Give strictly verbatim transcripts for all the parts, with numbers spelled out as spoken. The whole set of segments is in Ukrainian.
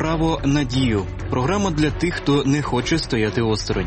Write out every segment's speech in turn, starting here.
«Право на дію» – програма для тих, хто не хоче стояти осторонь.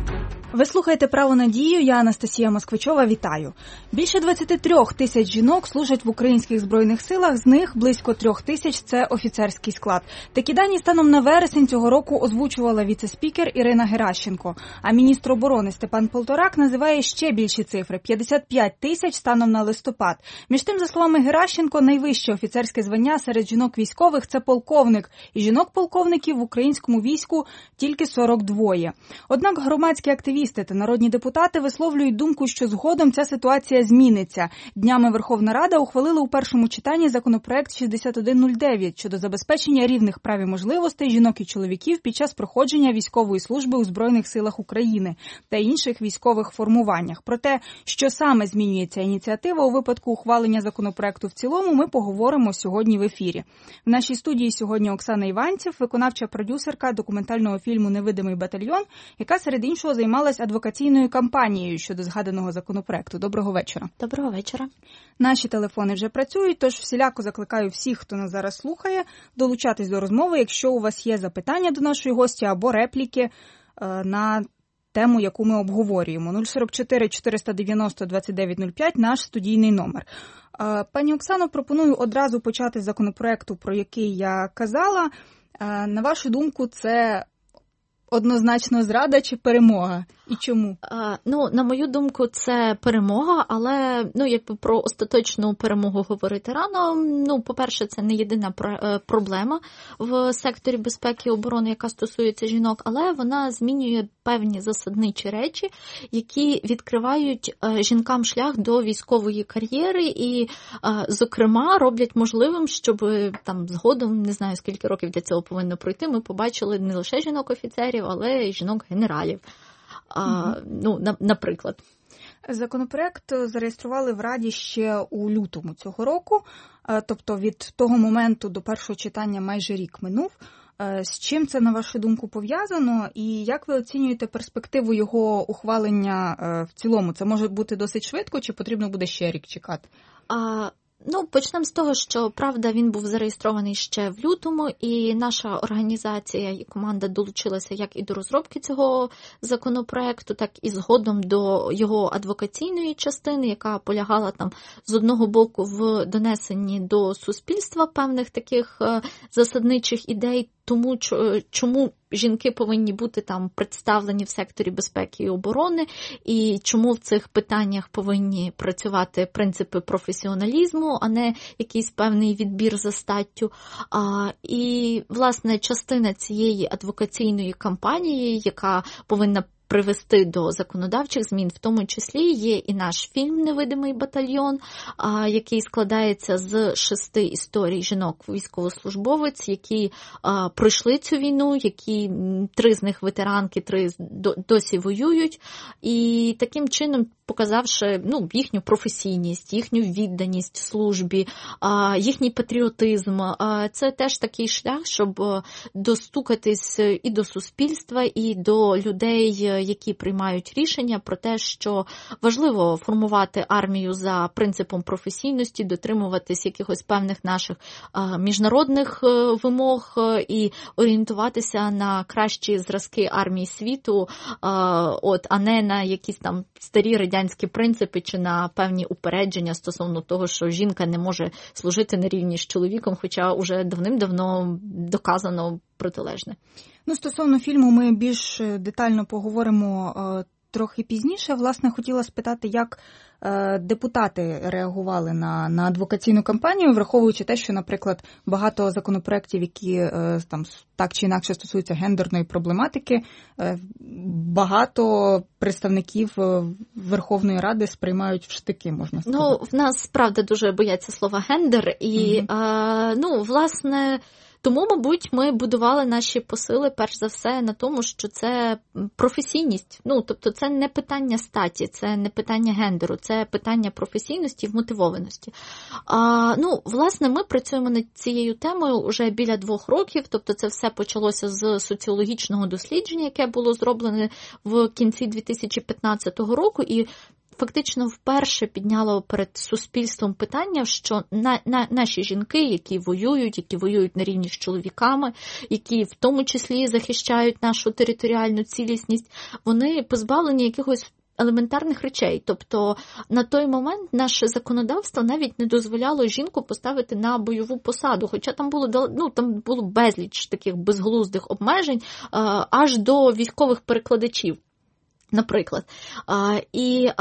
Ви слухаєте «Право на дію», я Анастасія Москвичова, вітаю. Більше двадцять три тисяч жінок служать в українських Збройних силах, з них близько трьох тисяч – це офіцерський склад. Такі дані станом на вересень цього року озвучувала віце-спікер Ірина Геращенко. А міністр оборони Степан Полторак називає ще більші цифри – п'ятдесят п'ять тисяч станом на листопад. Між тим, за словами Геращенко, найвище офіцерське звання серед жінок-військових – це полковник. І жінок-полковників в українському війську тільки сорок два. Однак громадські активісти та народні депутати висловлюють думку, що згодом ця ситуація зміниться. Днями Верховна Рада ухвалила у першому читанні законопроект шістдесят один нуль дев'ять щодо забезпечення рівних прав і можливостей жінок і чоловіків під час проходження військової служби у Збройних силах України та інших військових формуваннях. Про те, що саме змінюється ініціатива у випадку ухвалення законопроекту в цілому, ми поговоримо сьогодні в ефірі. В нашій студії сьогодні Оксана Іванців, виконавча продюсерка документального фільму «Невидимий батальйон», яка серед іншого займалась адвокаційною кампанією щодо згаданого законопроекту. Доброго вечора. Доброго вечора. Наші телефони вже працюють, тож всіляко закликаю всіх, хто нас зараз слухає, долучатись до розмови, якщо у вас є запитання до нашої гості або репліки е, на тему, яку ми обговорюємо. нуль сорок чотири чотириста дев'яносто двадцять дев'ять нуль п'ять – наш студійний номер. Е, пані Оксано, пропоную одразу почати з законопроекту, про який я казала. Е, на вашу думку, це однозначно зрада чи перемога? І чому? А, ну, на мою думку, це перемога, але, ну, якби про остаточну перемогу говорити рано. Ну, по-перше, це не єдина проблема в секторі безпеки і оборони, яка стосується жінок, але вона змінює певні засадничі речі, які відкривають жінкам шлях до військової кар'єри і, зокрема, роблять можливим, щоб там згодом, не знаю, скільки років для цього повинно пройти, ми побачили не лише жінок-офіцерів, але й жінок-генералів. А, ну, на, наприклад. Законопроект зареєстрували в Раді ще у лютому цього року, тобто від того моменту до першого читання майже рік минув. З чим це, на вашу думку, пов'язано і як ви оцінюєте перспективу його ухвалення в цілому? Це може бути досить швидко чи потрібно буде ще рік чекати? А... Ну, почнемо з того, що, правда, він був зареєстрований ще в лютому, і наша організація і команда долучилася як і до розробки цього законопроекту, так і згодом до його адвокаційної частини, яка полягала там з одного боку в донесенні до суспільства певних таких засадничих ідей, тому чому жінки повинні бути там представлені в секторі безпеки і оборони, і чому в цих питаннях повинні працювати принципи професіоналізму, а не якийсь певний відбір за статтю. А, і, власне, частина цієї адвокаційної кампанії, яка повинна привести до законодавчих змін, в тому числі є і наш фільм «Невидимий батальйон», який складається з шести історій жінок-військовослужбовець, які пройшли цю війну, які три з них ветеранки, три досі воюють, і таким чином показавши ну, їхню професійність, їхню відданість службі, їхній патріотизм. Це теж такий шлях, щоб достукатись і до суспільства, і до людей, які приймають рішення про те, що важливо формувати армію за принципом професійності, дотримуватись якихось певних наших міжнародних вимог і орієнтуватися на кращі зразки армії світу, от, а не на якісь там старі радянські принципи чи на певні упередження стосовно того, що жінка не може служити на рівні з чоловіком, хоча вже давним-давно доказано протилежне. Ну, стосовно фільму ми більш детально поговоримо е, трохи пізніше. Власне, хотіла спитати, як е, депутати реагували на, на адвокаційну кампанію, враховуючи те, що, наприклад, багато законопроєктів, які е, там так чи інакше стосуються гендерної проблематики, е, багато представників Верховної Ради сприймають в штики, можна сказати. Ну, в нас, правда, дуже бояться слова «гендер», і, угу. е, ну, власне, тому, мабуть, ми будували наші посили, перш за все, на тому, що це професійність. Ну, тобто це не питання статі, це не питання гендеру, це питання професійності і вмотивованості. А, ну, власне, ми працюємо над цією темою вже біля двох років, тобто це все почалося з соціологічного дослідження, яке було зроблене в кінці дві тисячі п'ятнадцятого року, і фактично вперше підняло перед суспільством питання, що на, на, наші жінки, які воюють, які воюють на рівні з чоловіками, які в тому числі захищають нашу територіальну цілісність, вони позбавлені якихось елементарних речей. Тобто на той момент наше законодавство навіть не дозволяло жінку поставити на бойову посаду, хоча там було, ну, там було безліч таких безглуздих обмежень, аж до військових перекладачів, наприклад. І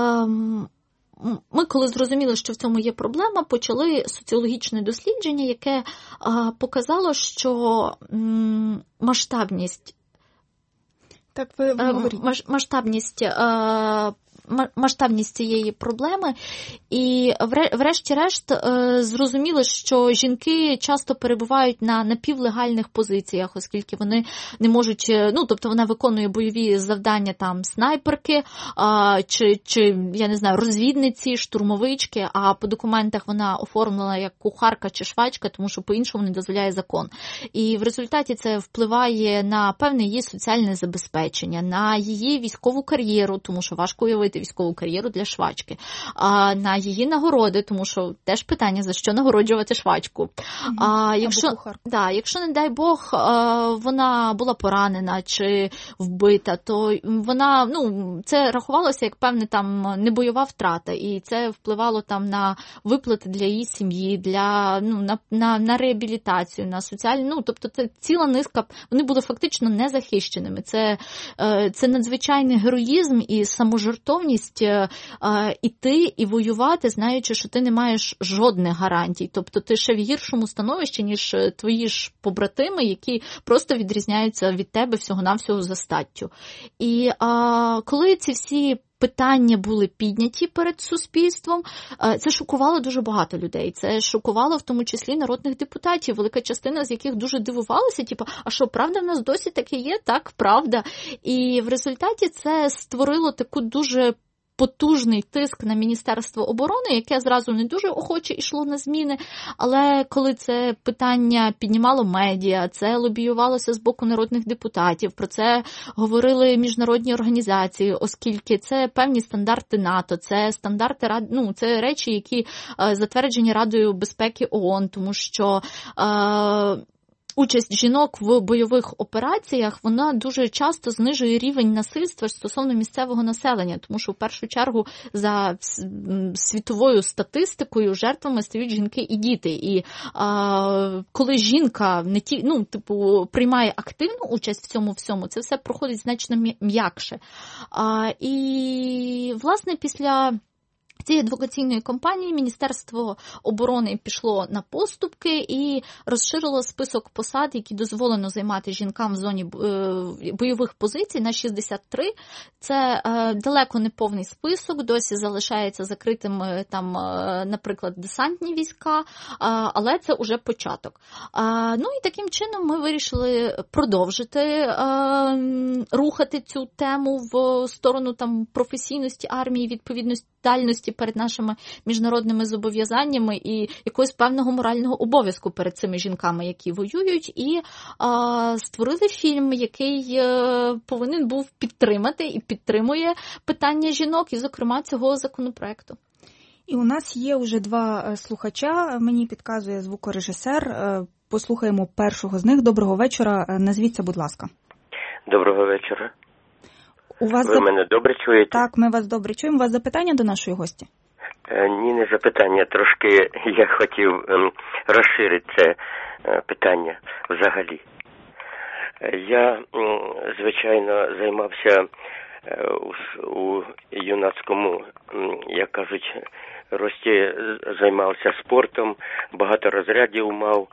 ми, коли зрозуміли, що в цьому є проблема, почали соціологічне дослідження, яке показало, що масштабність Так, ви говоріть. масштабність, масштабність цієї проблеми, і врешті-решт зрозуміли, що жінки часто перебувають на напівлегальних позиціях, оскільки вони не можуть, ну, тобто вона виконує бойові завдання там снайперки, чи, чи, я не знаю, розвідниці, штурмовички, а по документах вона оформлена як кухарка чи швачка, тому що по-іншому не дозволяє закон. І в результаті це впливає на певне її соціальне забезпечення, на її військову кар'єру, тому що важко уявити військову кар'єру для швачки, а на її нагороди, тому що теж питання, за що нагороджувати швачку. Mm-hmm. А якщо, да, якщо, не дай Бог, вона була поранена чи вбита, то вона, ну, це рахувалося як певне там небойова втрата, і це впливало там на виплати для її сім'ї, для, ну, на, на, на реабілітацію, на соціальну, ну, тобто це ціла низка, вони були фактично незахищеними. Це, це надзвичайний героїзм і саможертовність іти і воювати, знаючи, що ти не маєш жодних гарантій. Тобто ти ще в гіршому становищі, ніж твої ж побратими, які просто відрізняються від тебе всього-навсього за статтю. І а, коли ці всі питання були підняті перед суспільством, це шокувало дуже багато людей. Це шокувало в тому числі народних депутатів, велика частина з яких дуже дивувалася, типу, а що, правда в нас досі таке є? Так, правда. І в результаті це створило таку дуже потужний тиск на Міністерство оборони, яке зразу не дуже охоче йшло на зміни, але коли це питання піднімало медіа, це лобіювалося з боку народних депутатів, про це говорили міжнародні організації, оскільки це певні стандарти НАТО, це стандарти, ну, це речі, які затверджені Радою безпеки ООН, тому що е- участь жінок в бойових операціях, вона дуже часто знижує рівень насильства стосовно місцевого населення, тому що в першу чергу за світовою статистикою жертвами стають жінки і діти. І а, коли жінка не ті, ну, типу, приймає активну участь в цьому всьому, це все проходить значно м'якше. А, і, власне, після цієї адвокаційної кампанії Міністерство оборони пішло на поступки і розширило список посад, які дозволено займати жінкам в зоні бойових позицій, на шістдесят три. Це далеко не повний список, досі залишається закритим там, наприклад, десантні війська, але це вже початок. Ну і таким чином ми вирішили продовжити рухати цю тему в сторону там професійності армії, відповідності перед нашими міжнародними зобов'язаннями і якогось певного морального обов'язку перед цими жінками, які воюють, і а, створили фільм, який а, повинен був підтримати і підтримує питання жінок, і, зокрема, цього законопроекту. І у нас є вже два слухача, мені підказує звукорежисер. Послухаємо першого з них. Доброго вечора. Назвіться, будь ласка. Доброго вечора. У вас Ви зап... мене добре чуєте? Так, ми вас добре чуємо. У вас запитання до нашої гості? Е, ні, не запитання. Трошки я хотів ем, розширити це е, питання взагалі. Е, я, ем, звичайно, займався е, у, у юнацькому, ем, як кажуть, рості, займався спортом, багато розрядів мав,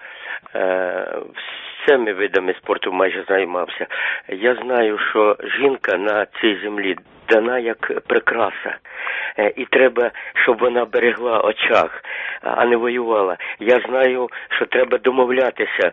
е, всіми видами спорту майже займався. Я знаю, що жінка на цій землі дана як прикраса. І треба, щоб вона берегла очах, а не воювала. Я знаю, що треба домовлятися.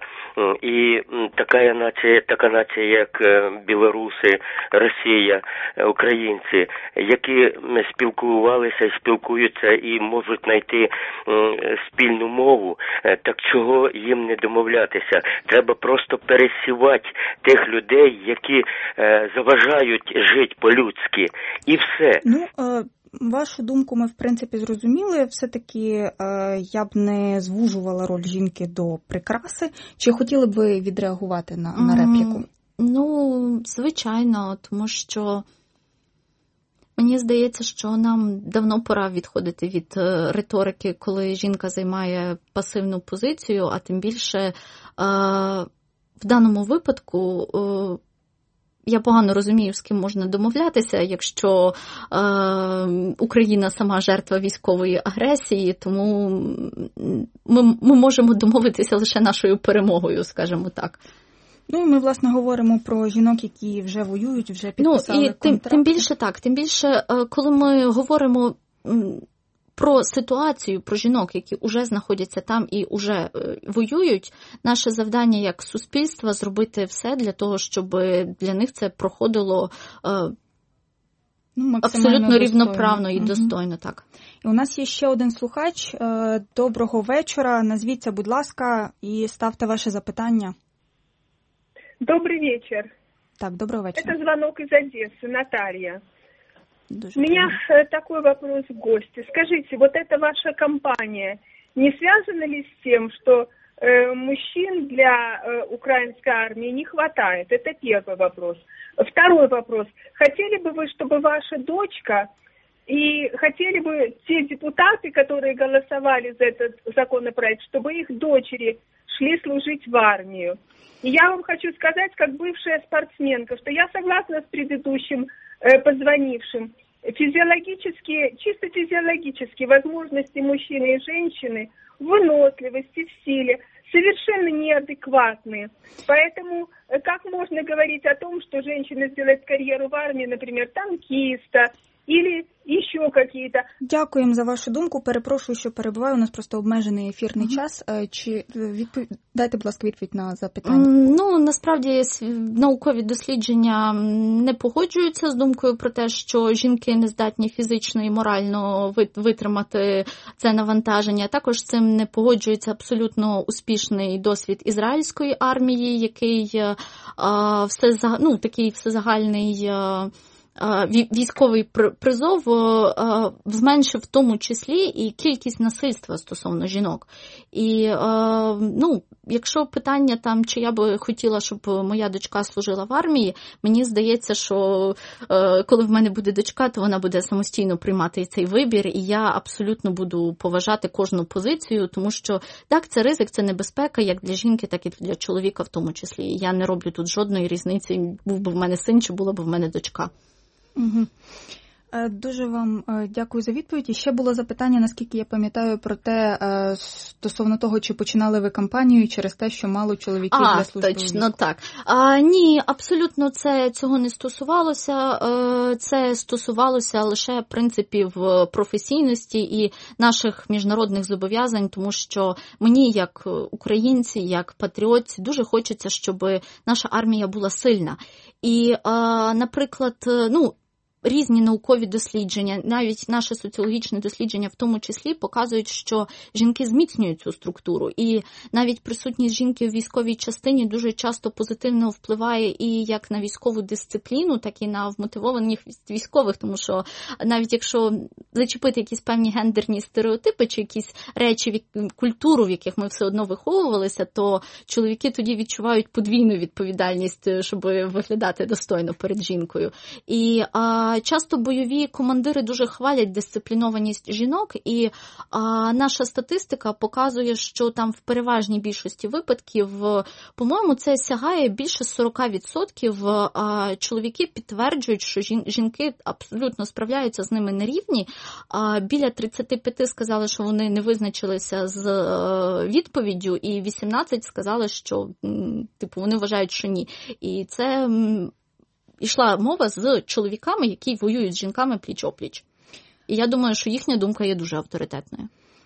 І така нація, така нація, як білоруси, Росія, українці, які спілкувалися і спілкуються і можуть знайти спільну мову, так чого їм не домовлятися? Треба просто пересівати тих людей, які заважають жити по-людськи. І все. Ну, Вашу думку ми, в принципі, зрозуміли. Все-таки е, я б не звужувала роль жінки до прикраси. Чи хотіли б ви відреагувати на, на репліку? Mm, ну, звичайно, тому що мені здається, що нам давно пора відходити від е, риторики, коли жінка займає пасивну позицію, а тим більше е, в даному випадку е, я погано розумію, з ким можна домовлятися, якщо е, Україна сама жертва військової агресії, тому ми, ми можемо домовитися лише нашою перемогою, скажімо так. Ну, ми, власне, говоримо про жінок, які вже воюють, вже підписали ну, і контракти. Тим, тим більше так, тим більше, коли ми говоримо про ситуацію, про жінок, які вже знаходяться там і вже воюють, наше завдання як суспільства зробити все для того, щоб для них це проходило ну, абсолютно достойно. Рівноправно і угу. достойно. Так. І у нас є ще один слухач. Доброго вечора. Назвіться, будь ласка, і ставте ваше запитання. Добрый вечер. Так, доброго вечера. Это звонок из Одессы, Наталья. Дуже У меня приятно. Такой вопрос к гостю. Скажите, вот эта ваша компания не связана ли с тем, что э, мужчин для э, украинской армии не хватает? Это первый вопрос. Второй вопрос. Хотели бы вы, чтобы ваша дочка и хотели бы те депутаты, которые голосовали за этот законопроект, чтобы их дочери шли служить в армию? И я вам хочу сказать, как бывшая спортсменка, что я согласна с предыдущим э, позвонившим. Физиологические, чисто физиологические возможности мужчины и женщины, выносливости, в силе, совершенно неадекватные. Поэтому э, как можно говорить о том, что женщина сделает карьеру в армии, например, танкиста, или ще какие-то. Дякуємо за вашу думку. Перепрошую, що перебуваю. У нас просто обмежений ефірний uh-huh. час. Чи відпов... Дайте, будь ласка, відповідь на запитання. Ну, насправді, наукові дослідження не погоджуються з думкою про те, що жінки не здатні фізично і морально витримати це навантаження. Також з цим не погоджується абсолютно успішний досвід ізраїльської армії, який а, все, ну, такий всезагальний а, військовий призов зменшив в тому числі і кількість насильства стосовно жінок. І, ну, якщо питання там, чи я би хотіла, щоб моя дочка служила в армії, мені здається, що коли в мене буде дочка, то вона буде самостійно приймати цей вибір, і я абсолютно буду поважати кожну позицію, тому що, так, це ризик, це небезпека, як для жінки, так і для чоловіка в тому числі. І я не роблю тут жодної різниці, був би в мене син, чи була б в мене дочка. Угу. Дуже вам дякую за відповідь. І ще було запитання, наскільки я пам'ятаю, про те, стосовно того, чи починали ви кампанію через те, що мало чоловіків а, для служби. Точно, так. А, ні, абсолютно це цього не стосувалося. Це стосувалося лише принципів професійності і наших міжнародних зобов'язань, тому що мені, як українці, як патріотці, дуже хочеться, щоб наша армія була сильна. І, наприклад, ну, різні наукові дослідження, навіть наше соціологічне дослідження в тому числі, показують, що жінки зміцнюють цю структуру. І навіть присутність жінки в військовій частині дуже часто позитивно впливає і як на військову дисципліну, так і на вмотивованість військових, тому що навіть якщо зачепити якісь певні гендерні стереотипи чи якісь речі, культуру, в яких ми все одно виховувалися, то чоловіки тоді відчувають подвійну відповідальність, щоб виглядати достойно перед жінкою. І а, часто бойові командири дуже хвалять дисциплінованість жінок, і а, наша статистика показує, що там в переважній більшості випадків, по-моєму, це сягає більше сорок відсотків. А, чоловіки підтверджують, що жінки абсолютно справляються з ними на рівні. А, біля тридцять п'ять сказали, що вони не визначилися з а, відповіддю, і вісімнадцять сказали, що типу, вони вважають, що ні. І це... Ішла мова з чоловіками, які воюють з жінками пліч-опліч. І я думаю, що їхня думка є дуже авторитетною.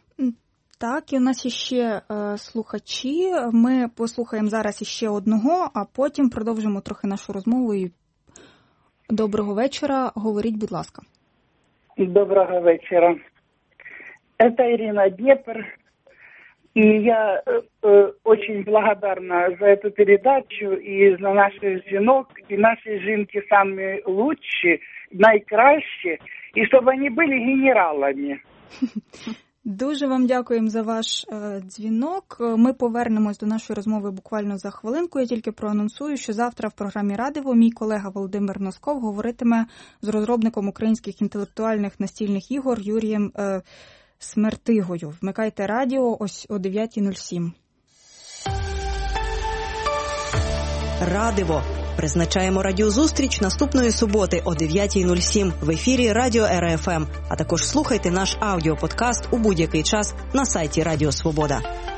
Так, і у нас ще е, слухачі. Ми послухаємо зараз іще одного, а потім продовжимо трохи нашу розмову. І... Доброго вечора. Говоріть, будь ласка. Доброго вечора. Це Ірина Дніпр. И я э, очень благодарна за эту передачу и за наших жінок. И наши жінки самые лучшие, найкращие. и чтобы они были генералами. Дуже вам дякуємо за ваш е, дзвінок. Ми повернемось до нашої розмови буквально за хвилинку. Я тільки проанонсую, що завтра в програмі «Радиво» мій колега Володимир Носков говоритиме з розробником українських інтелектуальних настільних ігор Юрієм е, Смертигою. Вмикайте радіо ось о дев'ята нуль сім. Радиво. Призначаємо радіозустріч наступної суботи о дев'ята нуль сім в ефірі Радіо Ер Еф Ем. А також слухайте наш аудіоподкаст у будь-який час на сайті Радіо Свобода.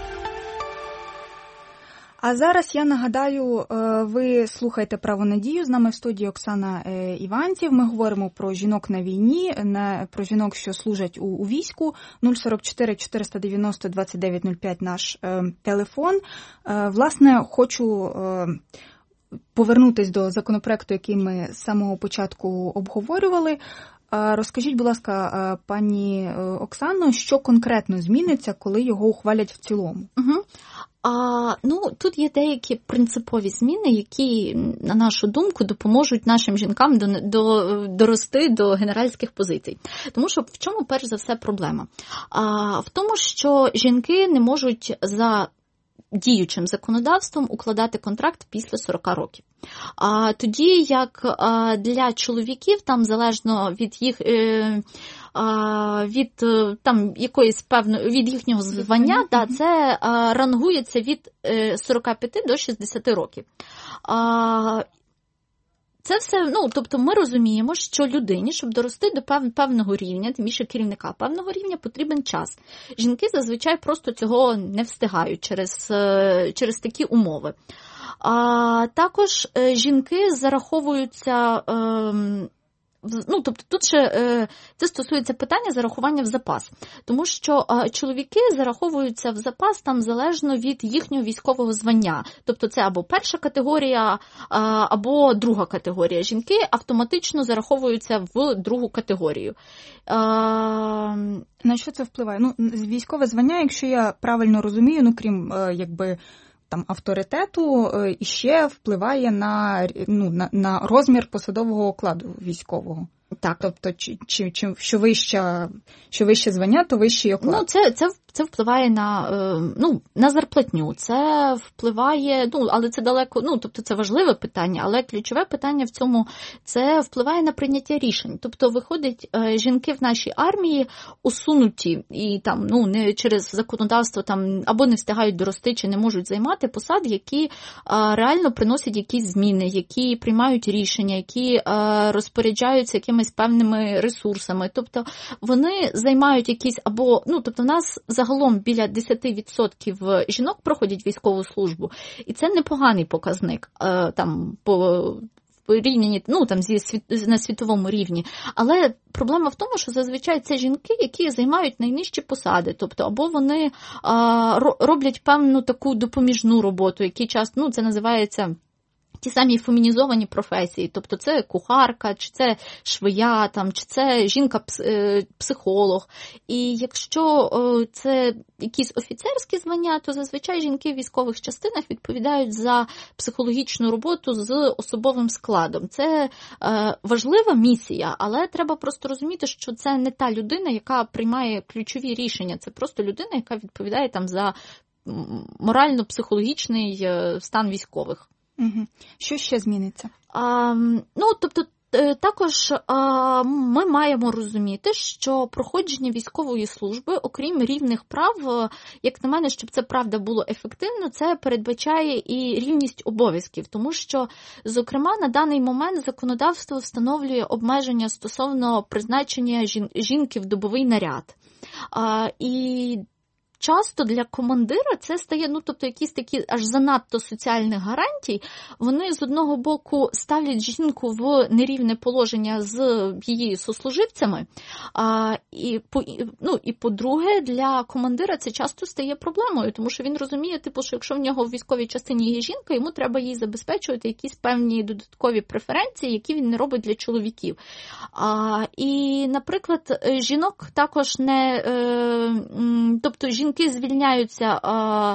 А зараз я нагадаю, ви слухаєте «Право на дію». З нами в студії Оксана Іванців. Ми говоримо про жінок на війні, про жінок, що служать у, у війську. нуль сорок чотири чотириста дев'яносто двадцять дев'ять нуль п'ять наш е, телефон. Е, власне, хочу е, повернутись до законопроекту, який ми з самого початку обговорювали. Е, розкажіть, будь ласка, пані Оксано, що конкретно зміниться, коли його ухвалять в цілому? Угу. А, ну, тут є деякі принципові зміни, які, на нашу думку, допоможуть нашим жінкам до, до, дорости до генеральських позицій. Тому що в чому, перш за все, проблема? А, в тому, що жінки не можуть за діючим законодавством укладати контракт після сорока років. А тоді, як а, для чоловіків, там залежно від їх... Е, від там якоїсь певної від їхнього звання, mm-hmm. да, це а, рангується від сорока п'яти до шістдесяти років. А, це все, ну, тобто ми розуміємо, що людині, щоб дорости до пев, певного рівня, тим більше керівника певного рівня, потрібен час. Жінки зазвичай просто цього не встигають через, через такі умови. А також жінки зараховуються Ну, тобто тут ще е, це стосується питання зарахування в запас. Тому що е, чоловіки зараховуються в запас там залежно від їхнього військового звання. Тобто це або перша категорія, е, або друга категорія. Жінки автоматично зараховуються в другу категорію. Е, На що це впливає? Ну, військове звання, якщо я правильно розумію, ну, крім, е, якби, там авторитету, і ще впливає на, ну, на, на розмір посадового окладу військового. Так, тобто, чи, чи, чи що вище, що вище звання, то вищий оклад. Ну, це, це, це впливає на, ну, на зарплатню, це впливає, ну, але це далеко, ну, тобто це важливе питання, але ключове питання в цьому, це впливає на прийняття рішень. Тобто, виходить, жінки в нашій армії усунуті і там, ну, не через законодавство там або не встигають дорости, чи не можуть займати посади, які а, реально приносять якісь зміни, які приймають рішення, які а, розпоряджаються якимись певними ресурсами. Тобто, вони займають якісь або, ну, тобто, в нас загалом біля десять відсотків жінок проходять військову службу, і це непоганий показник там по порівнянні, ну, там зі світ, на світовому рівні. Але проблема в тому, що зазвичай це жінки, які займають найнижчі посади, тобто або вони а, роблять певну таку допоміжну роботу, який часто, ну, це називається ті самі фемінізовані професії, тобто це кухарка, чи це швея, там, чи це жінка-психолог. І якщо це якісь офіцерські звання, то зазвичай жінки в військових частинах відповідають за психологічну роботу з особовим складом. Це важлива місія, але треба просто розуміти, що це не та людина, яка приймає ключові рішення, це просто людина, яка відповідає там за морально-психологічний стан військових. Угу. Що ще зміниться? А, ну, тобто, також а, ми маємо розуміти, що проходження військової служби, окрім рівних прав, як на мене, щоб це правда було ефективно, це передбачає і рівність обов'язків, тому що, зокрема, на даний момент законодавство встановлює обмеження стосовно призначення жін- жінки в добовий наряд. А, і часто для командира це стає, ну, тобто, якісь такі аж занадто соціальних гарантій. Вони, з одного боку, ставлять жінку в нерівне положення з її сослуживцями, а, і, по, ну, і, по-друге, для командира це часто стає проблемою, тому що він розуміє, типу, що якщо в нього в військовій частині є жінка, йому треба їй забезпечувати якісь певні додаткові преференції, які він не робить для чоловіків. А, і, наприклад, жінок також не, е, тобто, жінки звільняються а,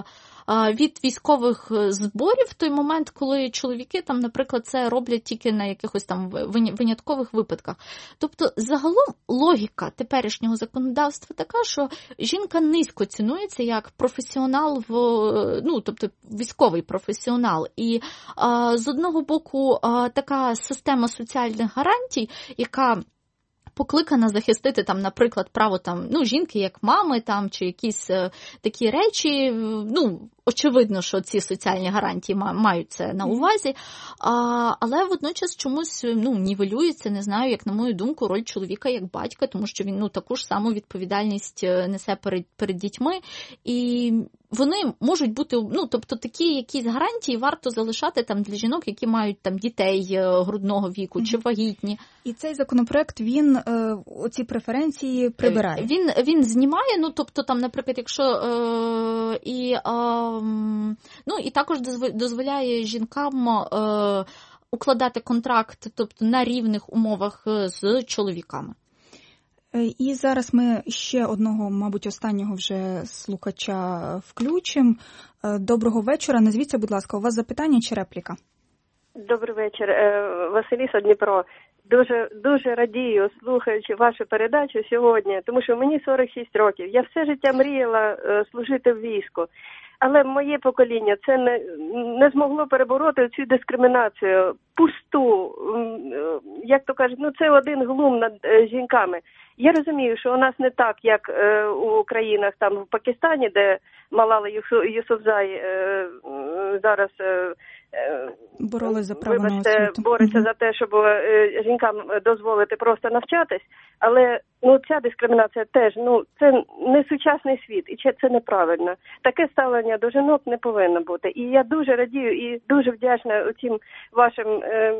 від військових зборів в той момент, коли чоловіки там, наприклад, це роблять тільки на якихось там виняткових випадках. Тобто, загалом логіка теперішнього законодавства така, що жінка низько цінується як професіонал, в, ну, тобто військовий професіонал. І а, з одного боку а, така система соціальних гарантій, яка покликана захистити там, наприклад, право там, ну, жінки як мами там, чи якісь е, такі речі, ну, очевидно, що ці соціальні гарантії мають це на увазі, а, але водночас чомусь, ну, нівелюється, не знаю, як на мою думку, роль чоловіка як батька, тому що він, ну, таку ж саму відповідальність несе перед, перед дітьми, і вони можуть бути, ну, тобто такі якісь гарантії варто залишати там для жінок, які мають там дітей грудного віку mm-hmm. чи вагітні. І цей законопроект, він е, оці преференції прибирає? Він, він знімає, ну, тобто там, наприклад, якщо е, і, е, ну, і також дозволяє жінкам е, укладати контракт, тобто на рівних умовах з чоловіками. І зараз ми ще одного, мабуть, останнього вже слухача включимо. Доброго вечора. Назвіться, будь ласка, у вас запитання чи репліка? Добрий вечір. Василіса, Дніпро. Дуже, дуже радію, слухаючи вашу передачу сьогодні, тому що мені сорок шість років. Я все життя мріяла служити в війську. Але моє покоління це не, не змогло перебороти цю дискримінацію, пусту, як то кажуть, ну це один глум над жінками. Я розумію, що у нас не так, як е, у країнах там в Пакистані, де Малала Юсуфзай е, зараз е, боролися за право вибачте, на освіту. Бореться mm-hmm. за те, щоб е, жінкам дозволити просто навчатись. Але ну ця дискримінація теж, ну це не сучасний світ, і це неправильно. Таке ставлення до жінок не повинно бути. І я дуже радію і дуже вдячна цим вашим... Е,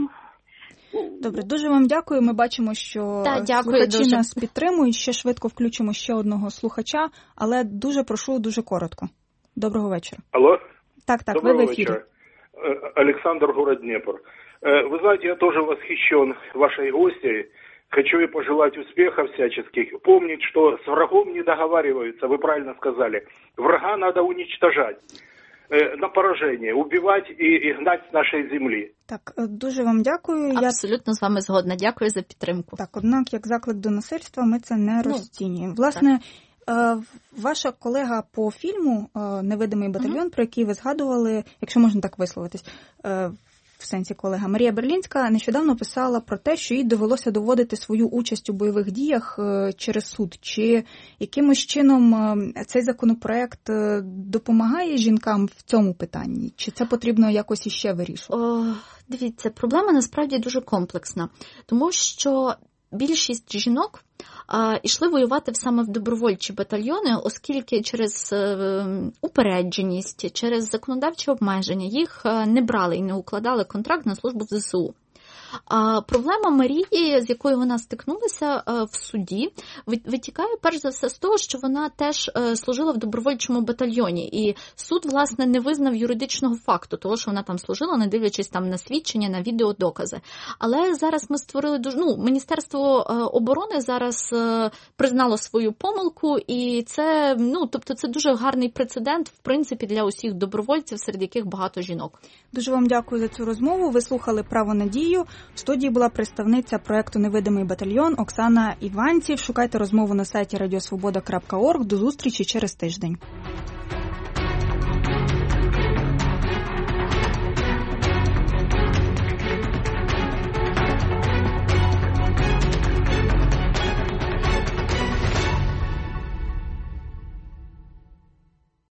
Добре, дуже вам дякую. Ми бачимо, що так, дякую, слухачі дуже. нас підтримують. Ще швидко включимо ще одного слухача, але дуже прошу, дуже коротко. Доброго вечора. Алло? Так, так, Доброго ви в ефірі. вечора. Александр, город Днепр. Вы знаете, я тоже восхищен вашей гостьей. Хочу ей пожелать успехов всяческих. Помнить, что с врагом не договариваются, вы правильно сказали. Врага надо уничтожать. На пораження, убивати і, і гнати з нашої землі. Так, дуже вам дякую. Абсолютно Я... з вами згодна. Дякую за підтримку. Так, однак, як заклик до насильства, ми це не ну, розцінюємо. Власне, так. Ваша колега по фільму «Невидимий батальйон», угу. про який ви згадували, якщо можна так висловитись, в сенсі колега, Марія Берлінська нещодавно писала про те, що їй довелося доводити свою участь у бойових діях через суд. Чи якимось чином цей законопроект допомагає жінкам в цьому питанні? Чи це потрібно якось іще вирішувати? О, дивіться, проблема насправді дуже комплексна. Тому що більшість жінок а, йшли воювати саме в добровольчі батальйони, оскільки через е, упередженість, через законодавчі обмеження їх не брали і не укладали контракт на службу в ЗСУ. А проблема Марії, з якою вона стикнулася в суді, витікає перш за все з того, що вона теж служила в добровольчому батальйоні. І суд, власне, не визнав юридичного факту того, що вона там служила, не дивлячись там на свідчення, на відеодокази. Але зараз ми створили дуже... Ну, Міністерство оборони зараз признало свою помилку, і це, ну, тобто це дуже гарний прецедент, в принципі, для усіх добровольців, серед яких багато жінок. Дуже вам дякую за цю розмову. Ви слухали «Право на дію». В студії була представниця проєкту «Невидимий батальйон» Оксана Іванців. Шукайте розмову на сайті радіосвобода крапка орг. До зустрічі через тиждень.